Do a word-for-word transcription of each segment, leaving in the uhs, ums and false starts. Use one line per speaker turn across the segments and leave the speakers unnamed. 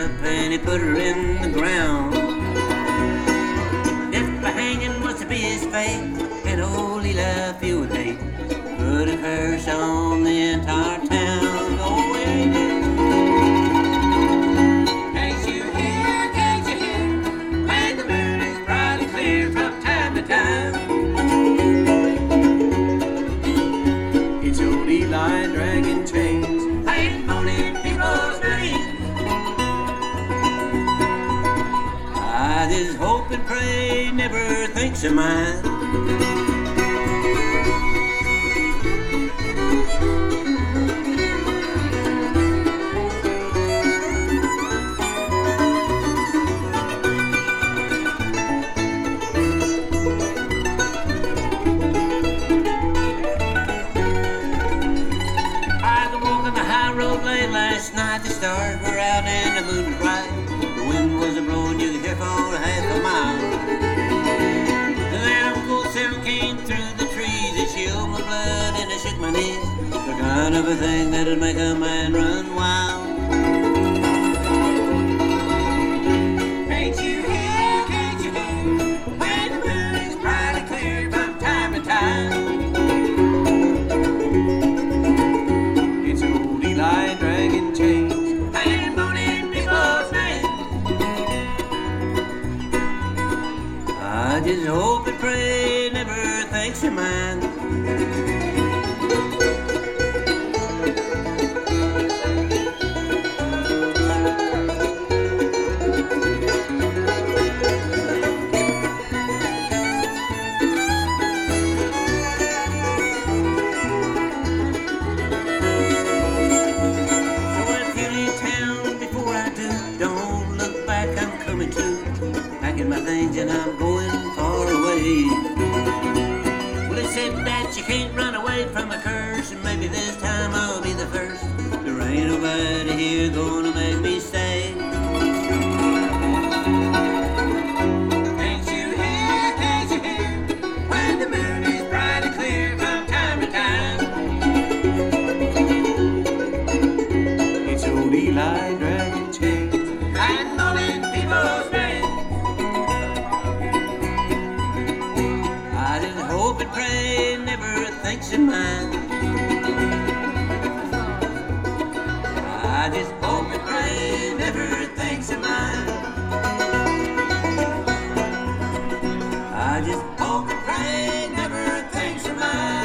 up and he put her in the ground. Death by hanging was to be his fate, and old Eli filled with hate, put a curse on the entire town. Oh, yeah, yeah. Can't you hear, can't you hear, when the moon is bright and clear from time to time? It's old Eli dragging chains, and moaning people's names. I just hope and pray, never thinks of mine. Last night the stars were out and the moon was bright. The wind was a-blowing, you could hear for half a mile. Then a cool sound came through the trees. It chilled my blood and it shook my knees. The kind of a thing that'd make a man run wild. Can't you hear, can't you hear, when the moon is bright and clear from time to time? It's old Eli dragging chains and moaning people's names. I just hope and pray, never thinks of mine. My things and I'm going far away. Well, they said that you can't run away from a curse, and maybe this time I'll be the first. There ain't nobody here gonna make me stay. Can't you hear, can't you hear, when the moon is bright and clear from time to time? It's old Eli dragging chains and moaning people's names. Hope and pray, never thinks of mine. I just hope and pray, never thinks of mine. I just hope and pray, never thinks of mine.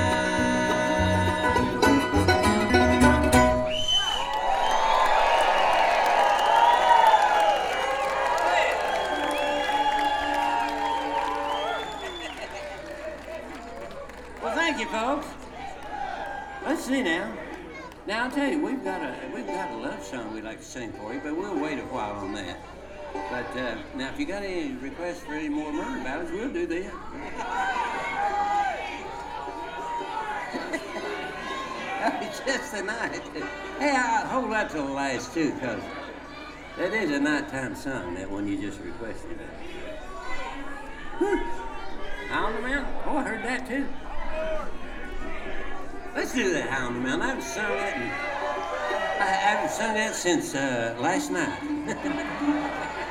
Well, thank you, folks. Let's see now. Now I'll tell you, we've got a we've got a love song we'd like to sing for you, but we'll wait a while on that. But uh, now, if you got any requests for any more murder ballads, we'll do that. It's just a night. Hey, I'll hold that till the last too, cause that is a nighttime song. That one you just requested. Hound the Mountain. Oh, I heard that too. Let's do that, Hound the Mountain. I haven't sung that in, I haven't sung that since uh, last night.